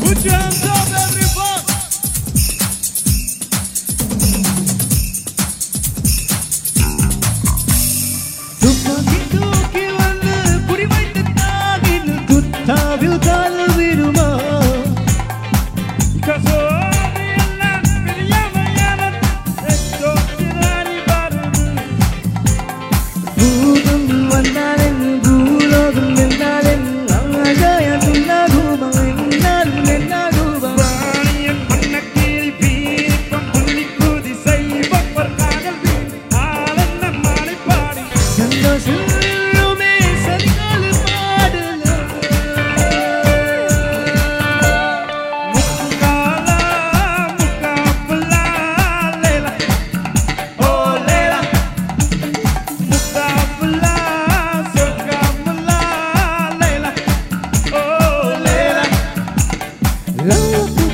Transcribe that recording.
Put your hands up, everyone. துப்பாக்கி தூக்கி வந்து குறிவைத்து தாவின் குத்தாவில் கால் விடுமா கசோதி எல்லாம் பெரியவையான எத்தோட்டிராணி வருது பூதம் வந்தாலென் பூலோகம் என்றாலென் அங்காய துன்னாகுமா என்னாலும் என்னாகுமா வாணியன் மண்ணக்கீழ் பீரிப்பம் புள்ளி கூதி செய்வம் ஒரு காதல் வீண் ஆளென்ன மாலை பாடி சந்தோஷமே சரிகால் பாடல முக்காலா முக்காப்புல்லா லேலா ஓ லேலா முக்காப்புல்லா சொக்காமுல்லா லேலா ஓ லேலா